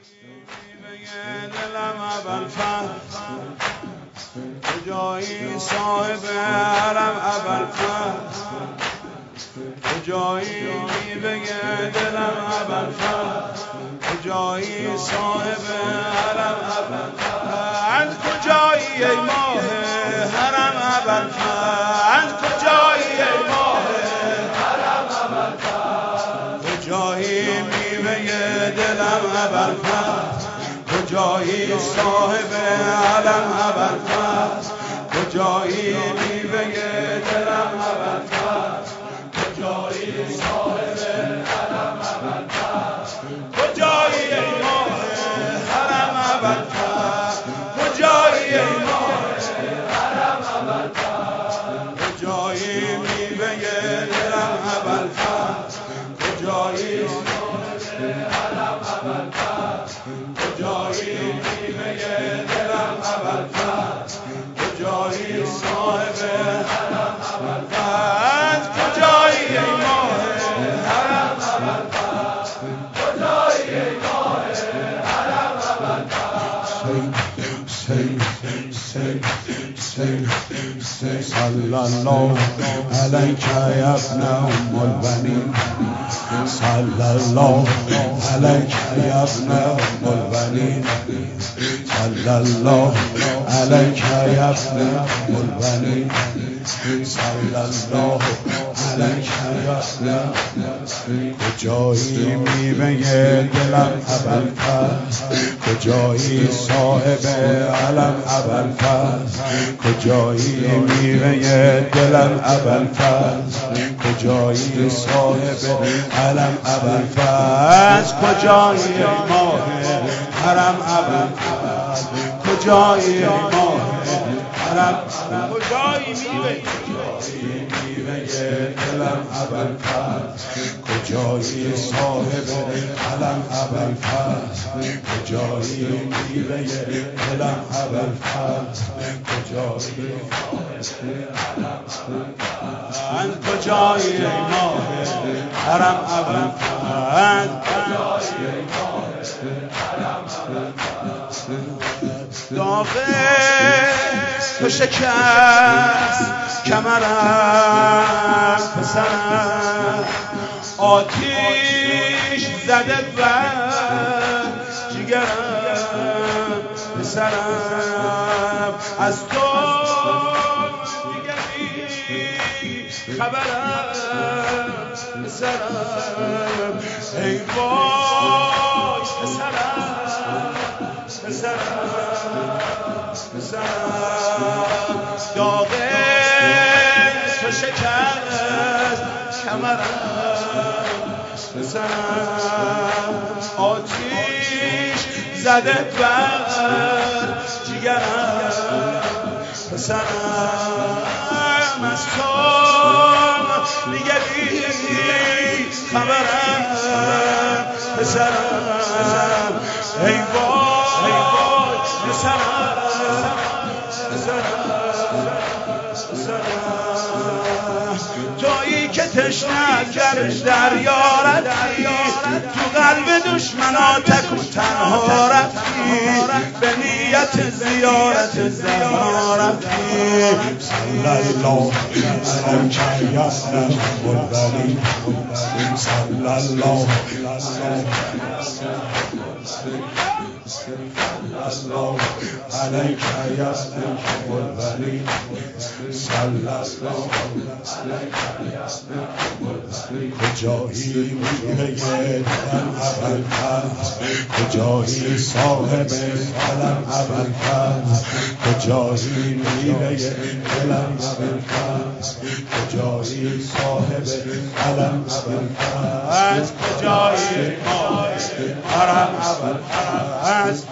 دلم ابوالفضل کجایی صاحب حرم ابوالفضل کجایی میوه دلم ابوالفضل کجایی صاحب حرم ابوالفضل کجایی ای ماه حرم ابوالفضل کجایی ای ماه حرم ابوالفضل کجایی میوه دلم ابوالفضل کجایی صاحب حرم ابوالفضل کجایی میوه دلم ابوالفضل کجایی صاحب حرم ابوالفضل کجایی ای ماه حرم ابوالفضل کجایی ای ماه حرم ابوالفضل کجایی میوه دلم ابوالفضل کجایی صاحب حرم ابوالفضل کجایی میوه دلم ابوالفضل کجایی صاحب حرم ابوالفضل کجایی ای ماه حرم ابوالفضل کجایی ای ماه حرم ابوالفضل صلی الله علیک یا ابن ام البنین صلی الله علیک یا ابن ام البنین صلی الله علیک یا ابن ام البنین صلی الله علیک یا ابن کجایی میوه دلم ابوالفضل کجایی صاحب علم ابوالفضل کجایی میوه دلم ابوالفضل کجایی صاحب علم ابوالفضل کجایی ماه حرم ابوالفضل کجایی ماه حرم کجایی میوه دلم ابوالفضل کجایی صاحب علم ابوالفضل کجایی میوه دلم ابوالفضل کجایی کجایی ماه حرم ابوالفضل کجایی ماه حرم ابوالفضل داغ تو شکست کمرم پسرم آتیش زده بر جگرم پسرم از تو دیگری خبرم پسرم ای وای پسرم داغ تو شکست کمرم پسرم آتیش زده بر جگرم پسرم از تو دیگه خبرم پسرم ای وای پسرم تویی که تشنه در دریا رفتی تو قلب دشمناتک و تنها رفتی به نیت زیارت زهرا رفتی صلی الله علیک یا ابن البنین صلی الله علیک یا ابن البنین صلی الله علیک یا ابن البنین کجایی میوه دلم ابوالفضل کجایی صاحب علم ابوالفضل کجایی میوه دلم ابوالفضل کجایی صاحب علم ابوالفضل کجایی ماه حرم ابوالفضل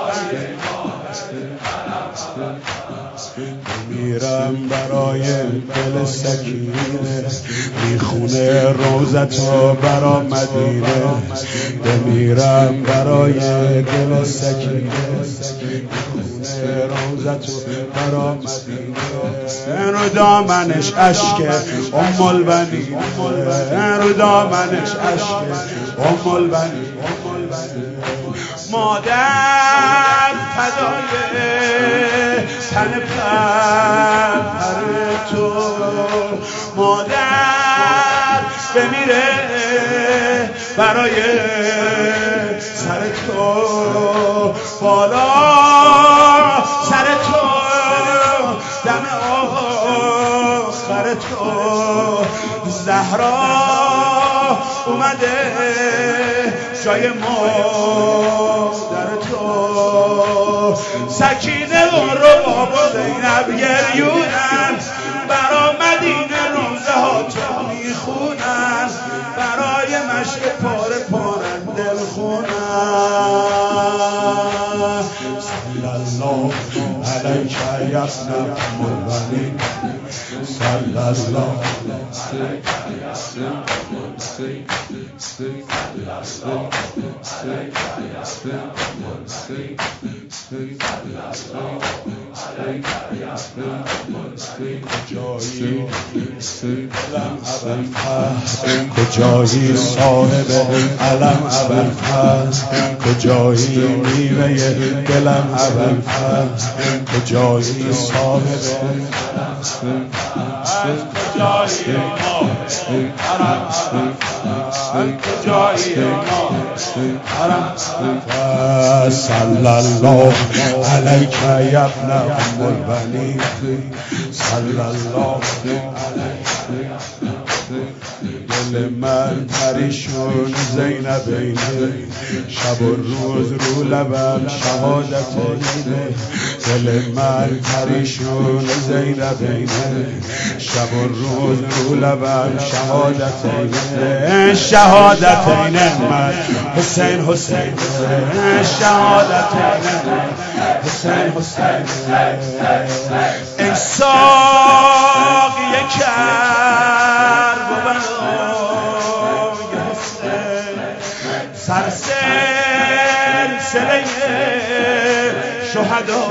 میرم برای دل سکینه میخونه روزتو برا مدینه بمیرم برای دل سکینه میخونه روزتو برا مدینه رو دامنش اشک البنین، رو دامنش اشک البنین. مادر فدای تن پر تو، مادر بمیره برای سر تو، بالا سر تو، دم آخر تو. زهرا اومده جای مادر تو، سکینه و رباب و زینب گریونن، برا مدینه روزه ها تو میخونن، برای مشک پاره پارن دل خونن. صلی الله علیک یا ابن الولید، صلی الله علیک یا ابن الولید، صلی الله علیک یا ابن الولید، صلی الله علیک یا ابن الولید. کجایی صاحب علم ابوالفضل، کجایی میوه دلم ابوالفضل، کجایی صاحب کجایی ما حرم ابوالفضل، کجایی ما حرم ابوالفضل. صلی الله علیک یا ابن ام الولید، صلی الله علیک. دل من پریشون زینبینه، شب و روز رو لبم شهادت اینه. دل من پریشون زینبینه، شب و روز رو لبم شهادت اینه. شهادت اینه من حسین حسین، شهادت اینه حسین حسین. ای ساقی کرب و بنای حسین، سر سلسله شهدای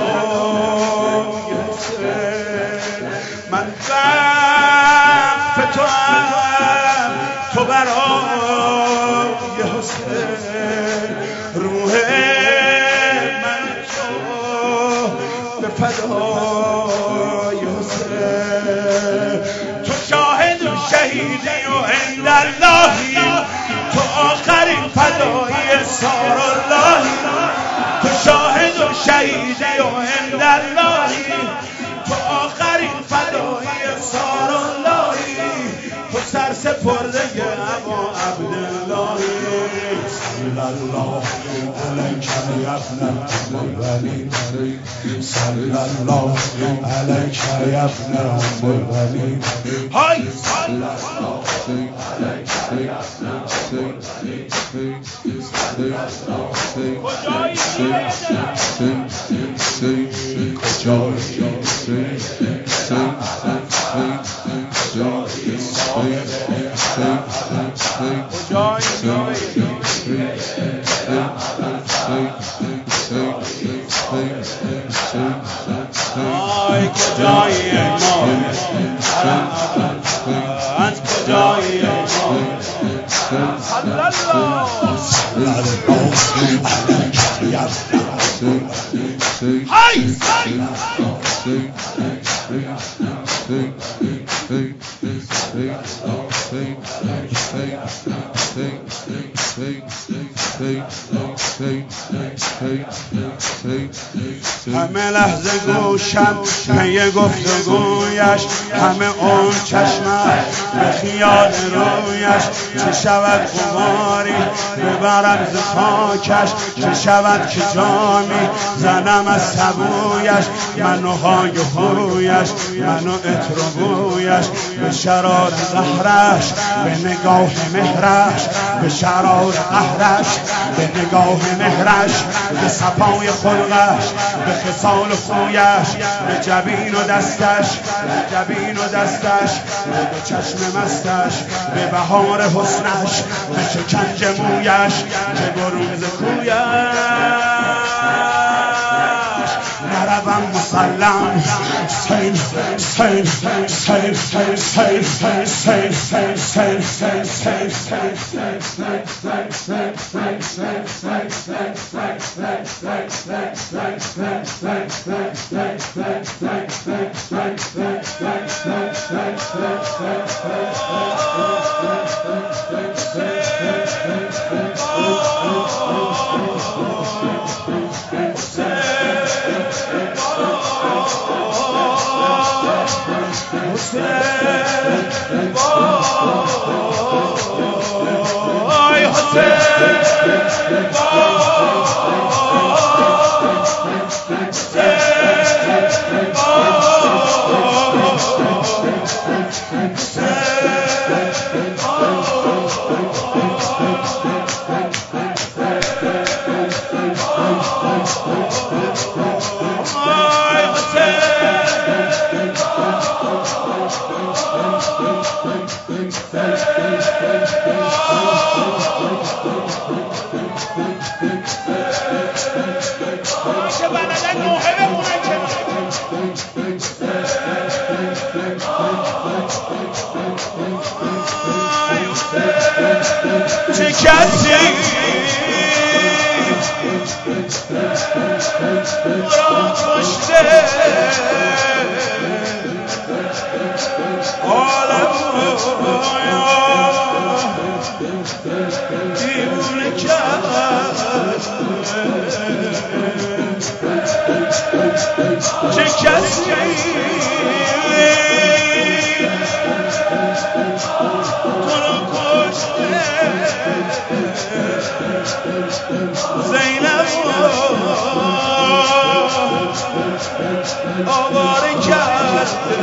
حسین. من وقف تو هم تو برای حسین، روح من تو به فدای حسین. تو شاهد و شهیدی و عند اللهی، تو آخرین فدای سار اللهی. تو شاهد و شهیدی و عند اللهی، تو آخرین فدای سار اللهی. تو سر سپرده ابا عبداللهی. صلی الله علیک یا ابن الولید، صلی الله علیک یا ابن الولید. های صلی الله علیک یا ابن الولید، صلی الله. کجایی آی کجایی ما از کجایی ما. صلی الله علیک یا های صلی همه لحظه گوشم پی گفتگویش، همه اون چشمم به خیال رویش. چه شود غباری ببرم ز خاکش، چه شود که جامی زنم از سبویش. منو های خویش، منو عطر و بویش، به شرار قهرش، به نگاه مهرش، به شرار قهرش، به نگاه مهرش، به صفای خلقش، به خصال خویش، به جبین و دستش، به جبین و دستش، به چشم مستش، به بهار حسنش، به شکنج مویش، به بروز کویش. نروم سلام سیل سیل سیل سیل سیل چه کسی مرا کشته عالم دیوونه کرد چه کسی زینب آواره کرده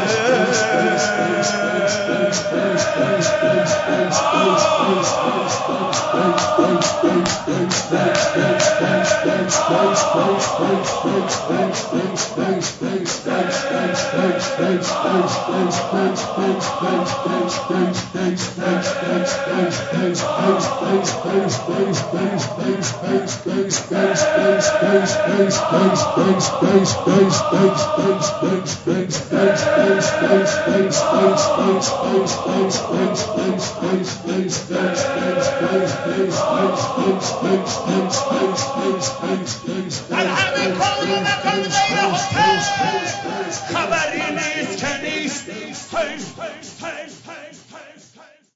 در همه کار و مکان غیر حسین خبری نیست که نیست